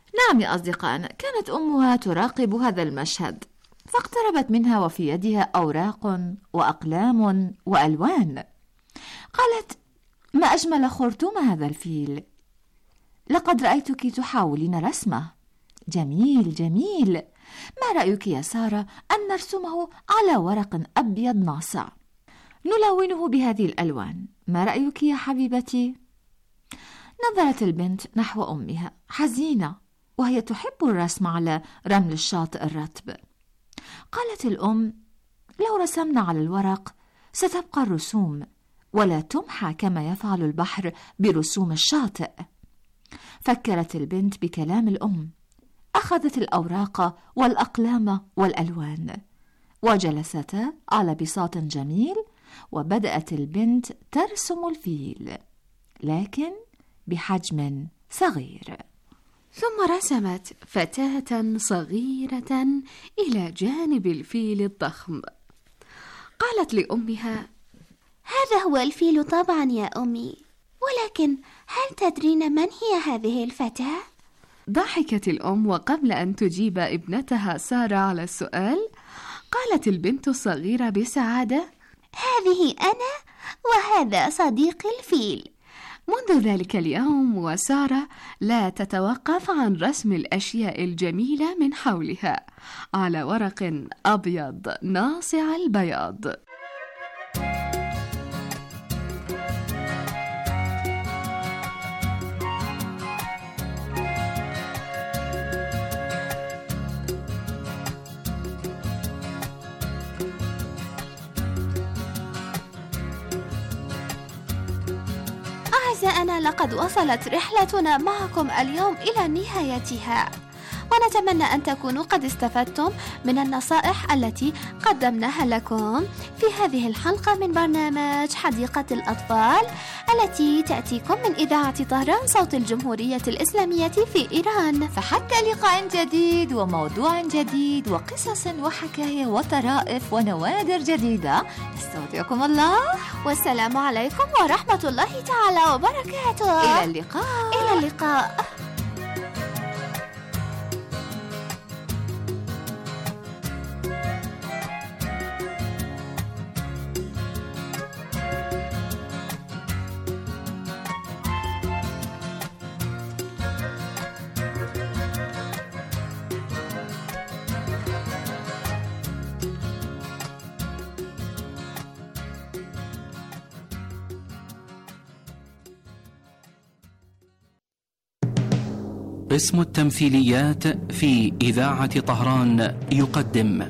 نعم يا أصدقائنا، كانت أمها تراقب هذا المشهد، فاقتربت منها وفي يدها أوراق وأقلام وألوان. قالت: ما أجمل خرطوم هذا الفيل، لقد رأيتك تحاولين رسمه. جميل جميل. ما رأيك يا سارة أن نرسمه على ورق أبيض ناصع، نلونه بهذه الألوان؟ ما رأيك يا حبيبتي؟ نظرت البنت نحو أمها حزينة، وهي تحب الرسم على رمل الشاطئ الرطب. قالت الأم: لو رسمنا على الورق ستبقى الرسوم ولا تمحى كما يفعل البحر برسوم الشاطئ. فكرت البنت بكلام الأم، أخذت الأوراق والأقلام والألوان وجلستا على بساط جميل، وبدأت البنت ترسم الفيل، لكن بحجم صغير. ثم رسمت فتاة صغيرة إلى جانب الفيل الضخم. قالت لأمها: هذا هو الفيل طبعا يا أمي، ولكن هل تدرين من هي هذه الفتاة؟ ضحكت الأم، وقبل أن تجيب ابنتها سارة على السؤال، قالت البنت الصغيرة بسعادة: هذه أنا وهذا صديقي الفيل. منذ ذلك اليوم وسارة لا تتوقف عن رسم الأشياء الجميلة من حولها على ورق أبيض ناصع البياض. أعزائنا، لقد وصلت رحلتنا معكم اليوم إلى نهايتها، ونتمنى أن تكونوا قد استفدتم من النصائح التي قدمناها لكم في هذه الحلقة من برنامج حديقة الأطفال التي تأتيكم من إذاعة طهران صوت الجمهورية الإسلامية في إيران. فحتى لقاء جديد وموضوع جديد وقصص وحكاية وطرائف ونوادر جديدة، نستودعكم الله، والسلام عليكم ورحمة الله تعالى وبركاته. إلى اللقاء. إلى اللقاء. قسم التمثيليات في إذاعة طهران يقدم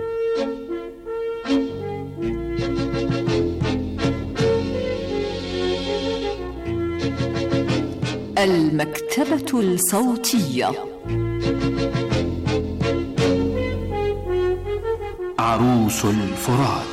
المكتبة الصوتية. عروس الفرات.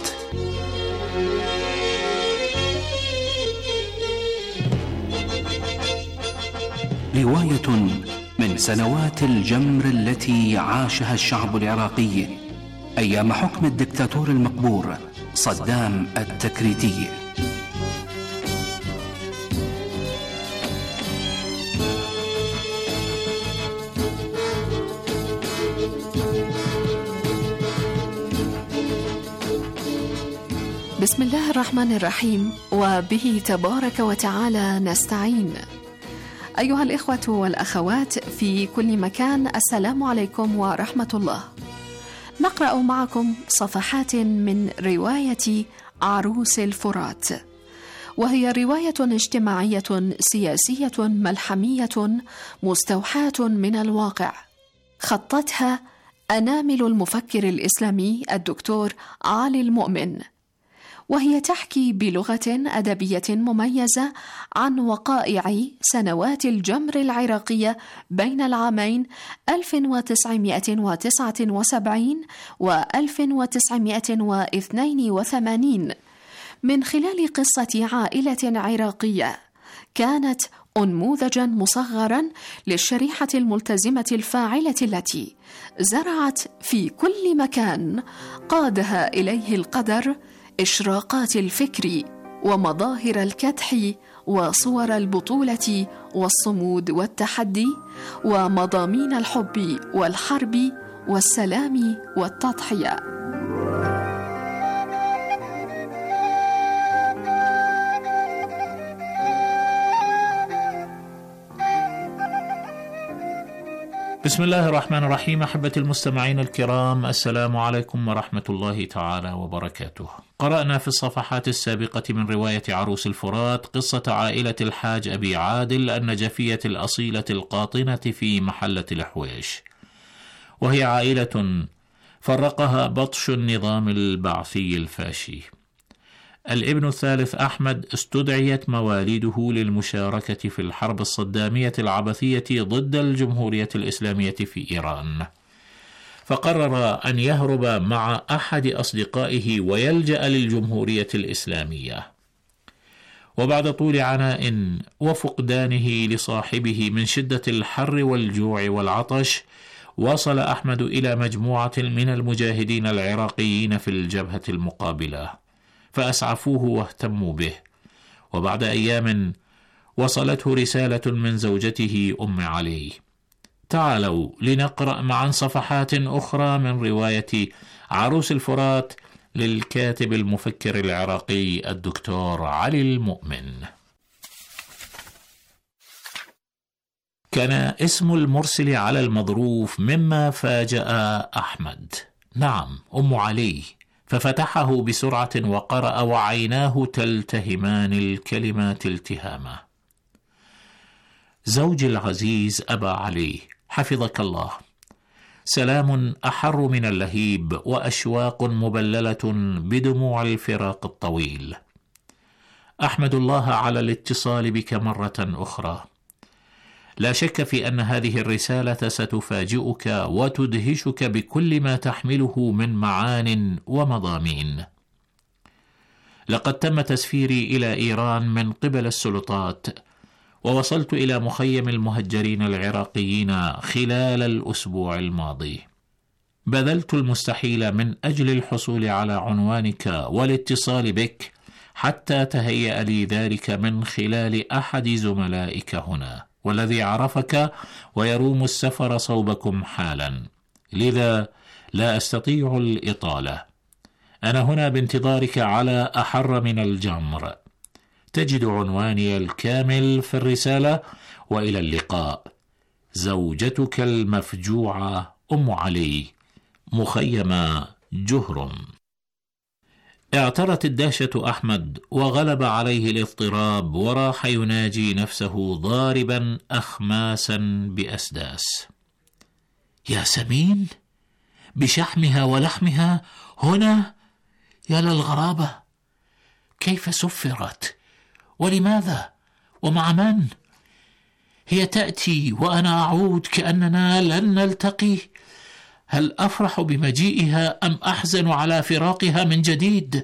رواية من سنوات الجمر التي عاشها الشعب العراقي أيام حكم الدكتاتور المقبور صدام التكريتي. بسم الله الرحمن الرحيم، وبه تبارك وتعالى نستعين. أيها الإخوة والأخوات في كل مكان، السلام عليكم ورحمة الله. نقرأ معكم صفحات من رواية عروس الفرات، وهي رواية اجتماعية سياسية ملحمية مستوحاة من الواقع، خطتها أنامل المفكر الإسلامي الدكتور علي المؤمن، وهي تحكي بلغة أدبية مميزة عن وقائع سنوات الجمر العراقية بين العامين 1979 و 1982 من خلال قصة عائلة عراقية كانت أنموذجا مصغرا للشريحة الملتزمة الفاعلة التي زرعت في كل مكان قادها إليه القدر إشراقات الفكر ومظاهر الكدح وصور البطولة والصمود والتحدي ومضامين الحب والحرب والسلام والتضحية. بسم الله الرحمن الرحيم. أحبتي المستمعين الكرام، السلام عليكم ورحمة الله تعالى وبركاته. قرأنا في الصفحات السابقة من رواية عروس الفرات قصة عائلة الحاج أبي عادل النجفية الأصيلة القاطنة في محلة الحويش، وهي عائلة فرقها بطش النظام البعثي الفاشي. الابن الثالث أحمد استدعيت مواليده للمشاركة في الحرب الصدامية العبثية ضد الجمهورية الإسلامية في إيران، فقرر أن يهرب مع أحد أصدقائه ويلجأ للجمهورية الإسلامية. وبعد طول عناء وفقدانه لصاحبه من شدة الحر والجوع والعطش، وصل أحمد إلى مجموعة من المجاهدين العراقيين في الجبهة المقابلة، فأسعفوه واهتموا به. وبعد أيام وصلته رسالة من زوجته أم علي. تعالوا لنقرأ معا صفحات أخرى من رواية عروس الفرات للكاتب المفكر العراقي الدكتور علي المؤمن. كان اسم المرسل على المظروف مما فاجأ أحمد. نعم، أم علي، ففتحه بسرعة وقرأ وعيناه تلتهمان الكلمات التهاما. زوجي العزيز أبا علي، حفظك الله. سلام أحر من اللهيب وأشواق مبللة بدموع الفراق الطويل. أحمد الله على الاتصال بك مرة أخرى. لا شك في أن هذه الرسالة ستفاجئك وتدهشك بكل ما تحمله من معان ومضامين. لقد تم تسفيري إلى إيران من قبل السلطات، ووصلت إلى مخيم المهجرين العراقيين خلال الأسبوع الماضي. بذلت المستحيل من أجل الحصول على عنوانك والاتصال بك، حتى تهيأ لي ذلك من خلال أحد زملائك هنا، والذي عرفك ويروم السفر صوبكم حالا، لذا لا أستطيع الإطالة. أنا هنا بانتظارك على أحر من الجمر. تجد عنواني الكامل في الرسالة، وإلى اللقاء. زوجتك المفجوعة أم علي، مخيم جهرم. اعترت الدهشة أحمد وغلب عليه الاضطراب، وراح يناجي نفسه ضاربا أخماسا بأسداس. يا سمين، بشحمها ولحمها هنا؟ يا للغرابة، كيف سفرت؟ ولماذا؟ ومع من؟ هي تأتي وأنا أعود كأننا لن نلتقي. هل أفرح بمجيئها أم أحزن على فراقها من جديد؟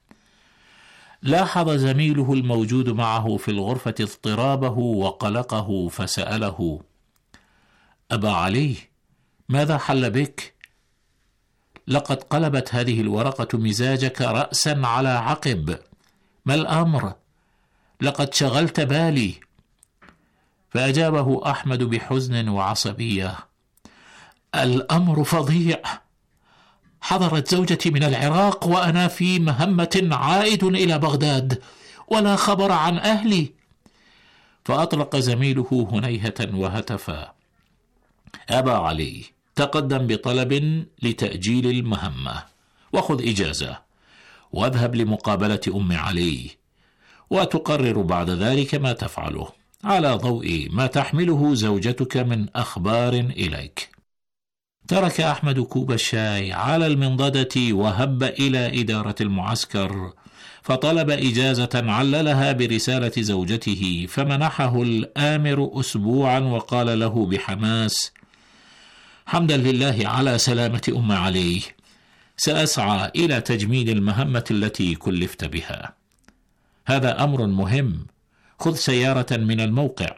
لاحظ زميله الموجود معه في الغرفة اضطرابه وقلقه، فسأله: أبا علي، ماذا حل بك؟ لقد قلبت هذه الورقة مزاجك رأسا على عقب. ما الأمر؟ لقد شغلت بالي. فأجابه أحمد بحزن وعصبية: الأمر فظيع. حضرت زوجتي من العراق وأنا في مهمة عائد إلى بغداد، ولا خبر عن أهلي. فأطلق زميله هنيهة وهتفا: أبا علي، تقدم بطلب لتأجيل المهمة، وخذ إجازة، واذهب لمقابلة أم علي، وتقرر بعد ذلك ما تفعله على ضوء ما تحمله زوجتك من أخبار إليك. ترك أحمد كوب الشاي على المنضدة وهب إلى إدارة المعسكر، فطلب إجازة عللها برسالة زوجته، فمنحه الآمر أسبوعا وقال له بحماس: حمدا لله على سلامة أم علي، سأسعى إلى تجميد المهمة التي كلفت بها. هذا أمر مهم، خذ سيارة من الموقع.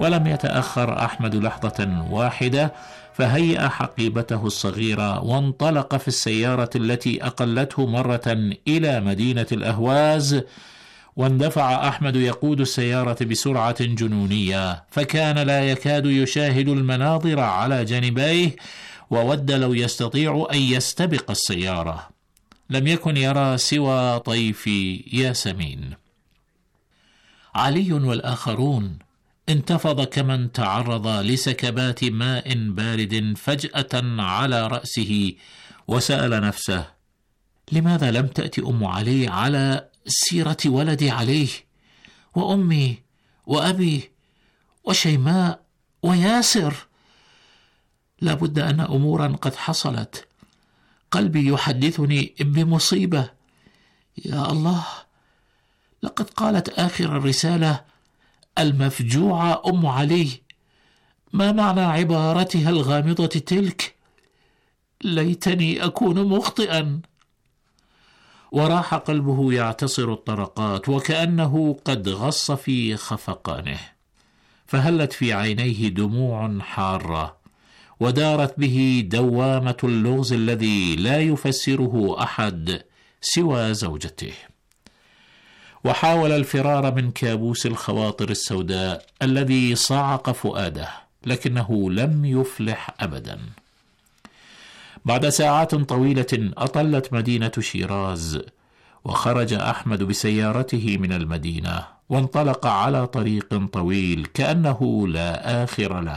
ولم يتأخر أحمد لحظة واحدة، فهيأ حقيبته الصغيرة وانطلق في السيارة التي أقلته مرة إلى مدينة الأهواز. واندفع أحمد يقود السيارة بسرعة جنونية، فكان لا يكاد يشاهد المناظر على جانبيه، وود لو يستطيع أن يستبق السيارة. لم يكن يرى سوى طيف ياسمين. علي والآخرون انتفض كمن تعرض لسكبات ماء بارد فجأة على رأسه، وسأل نفسه: لماذا لم تأتي أم علي على سيرة ولدي عليه، وأمي وأبي وشيماء وياسر؟ لابد أن أمورا قد حصلت. قلبي يحدثني بمصيبة. يا الله، لقد قالت آخر الرسالة: المفجوعة أم علي. ما معنى عبارتها الغامضة تلك؟ ليتني أكون مخطئا. وراح قلبه يعتصر الطرقات، وكأنه قد غص في خفقانه، فهلت في عينيه دموع حارة، ودارت به دوامة اللغز الذي لا يفسره أحد سوى زوجته. وحاول الفرار من كابوس الخواطر السوداء الذي صعق فؤاده، لكنه لم يفلح أبدا. بعد ساعات طويلة أطلت مدينة شيراز، وخرج أحمد بسيارته من المدينة، وانطلق على طريق طويل كأنه لا آخر له.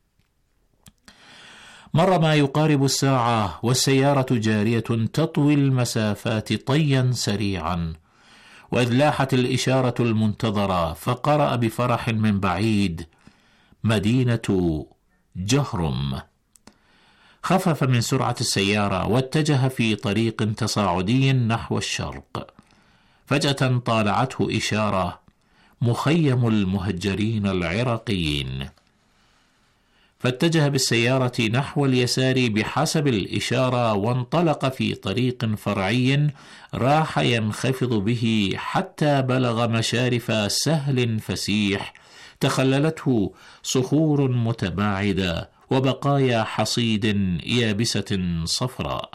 مر ما يقارب الساعة والسيارة جارية تطوي المسافات طيا سريعا، وإذ لاحت الإشارة المنتظرة، فقرأ بفرح من بعيد: مدينة جهرم. خفف من سرعة السيارة واتجه في طريق تصاعدي نحو الشرق. فجأة طالعته إشارة: مخيم المهجرين العراقيين. فاتجه بالسيارة نحو اليسار بحسب الإشارة، وانطلق في طريق فرعي راح ينخفض به حتى بلغ مشارف سهل فسيح تخللته صخور متباعدة وبقايا حصيد يابسة صفراء.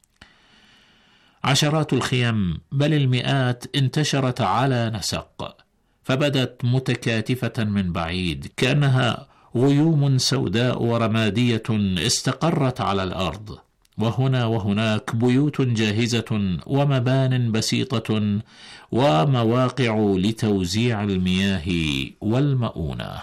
عشرات الخيم بل المئات انتشرت على نسق، فبدت متكاتفة من بعيد كأنها غيوم سوداء ورمادية استقرت على الأرض، وهنا وهناك بيوت جاهزة ومبان بسيطة ومواقع لتوزيع المياه والمؤونة.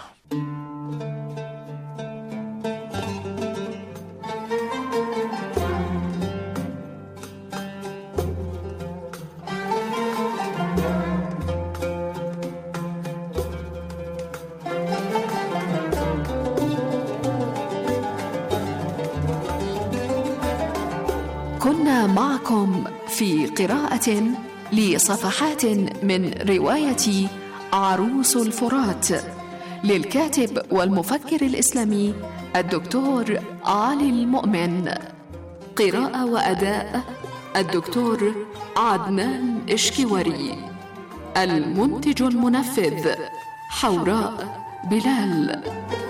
كنا معكم في قراءة لصفحات من رواية عروس الفرات للكاتب والمفكر الإسلامي الدكتور علي المؤمن. قراءة وأداء الدكتور عدنان إشكيوري. المنتج المنفذ حوراء بلال.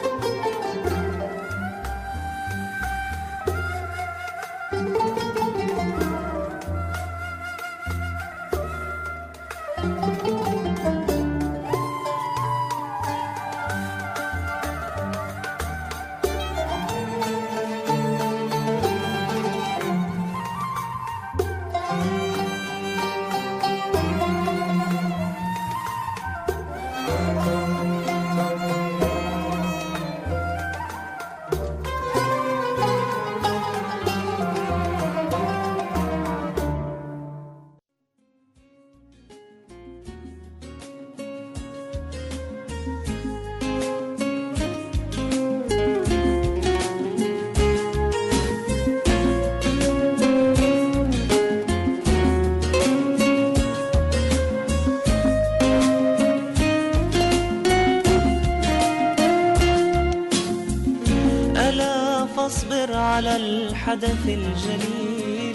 على الحدث الجليل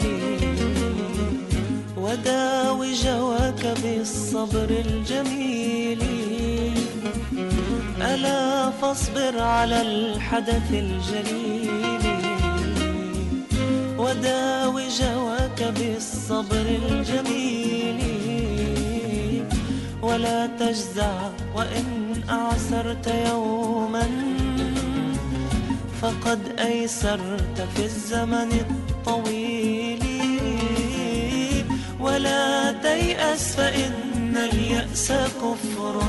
وداوي جواك بالصبر الجميل. ألا فاصبر على الحدث الجليل وداوي جواك بالصبر الجميل ولا تجزع وإن أعسرت يوما فقد أيسرت في الزمن الطويل ولا تيأس فإن اليأس كفر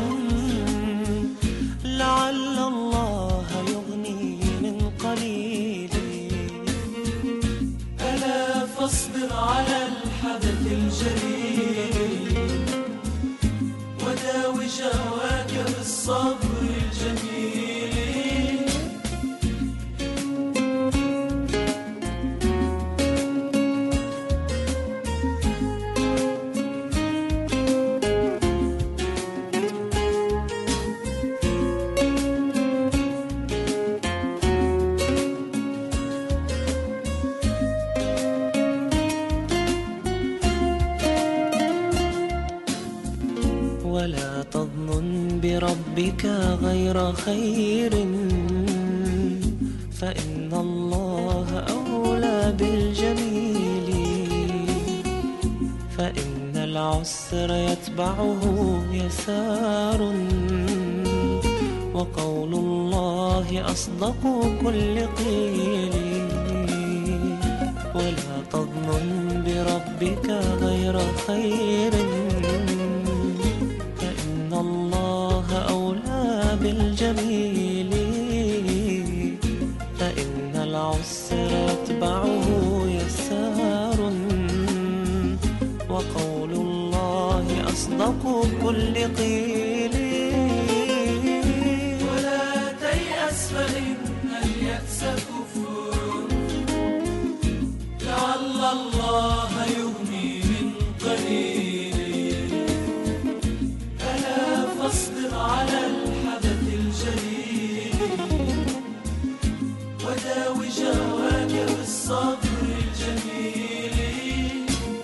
لعل الله يغني من قليل ألا فاصبر على الحدث الجليل وداوي جواك بالصبر الجميل ولا تظنن بربك غير خير فإن الله أولى بالجميل فإن العسر يتبعه يسار وقول الله أصدق كل قيل ولا تظنن بربك غير خير بالجميل فإن العسر يتبعه يسار وقول الله أصدق كل قيل ولا تيأس فإن اليأس كفر لعل الله يغني من قليل ألا فاصبر على وداوي جواك بالصبر الجميل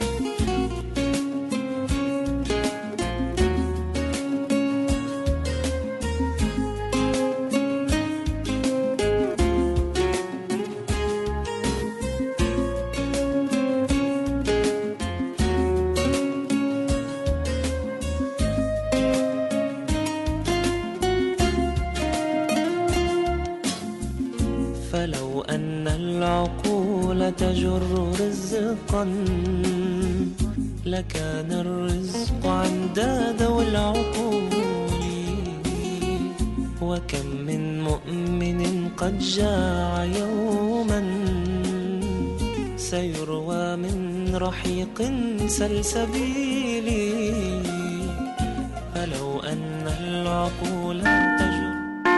فلو أن العقول تجر رزقا لكان الرزق عند ذوي العقول وكم من مؤمن قد جاع يوما سيروى من رحيق سلسبيل فلو أن العقول تجر.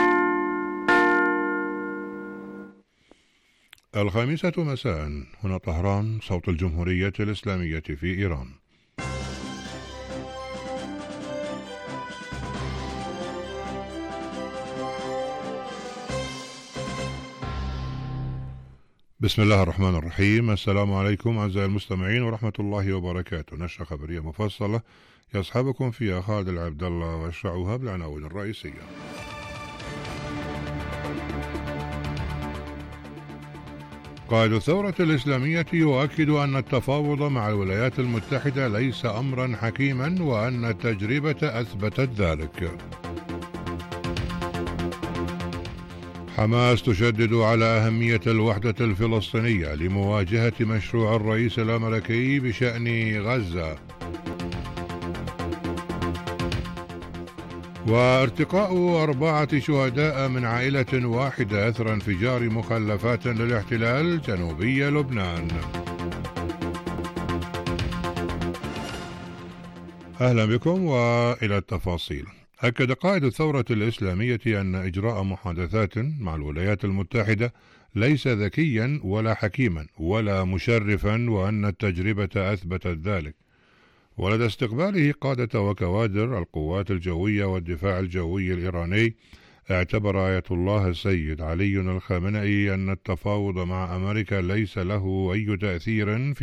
الخامسة مساء، هنا طهران، صوت الجمهورية الإسلامية في إيران. بسم الله الرحمن الرحيم. السلام عليكم أعزائي المستمعين ورحمة الله وبركاته. نشرة خبرية مفصلة يصحبكم فيها خالد العبد الله وأشرعها بالعناوين الرئيسية. قائد الثورة الإسلامية يؤكد أن التفاوض مع الولايات المتحدة ليس أمرا حكيما وأن التجربة أثبتت ذلك. حماس تشدد على أهمية الوحدة الفلسطينية لمواجهة مشروع الرئيس الأمريكي بشأن غزة. وارتقاء 4 شهداء من عائلة واحدة أثر انفجار مخلفات للاحتلال جنوبي لبنان. أهلا بكم وإلى التفاصيل. أكد قائد الثورة الإسلامية أن إجراء محادثات مع الولايات المتحدة ليس ذكيا ولا حكيما ولا مشرفا وأن التجربة أثبتت ذلك. ولدى استقباله قادة وكوادر القوات الجوية والدفاع الجوي الإيراني، اعتبر آية الله السيد علي الخامنئي أن التفاوض مع أمريكا ليس له أي تأثير في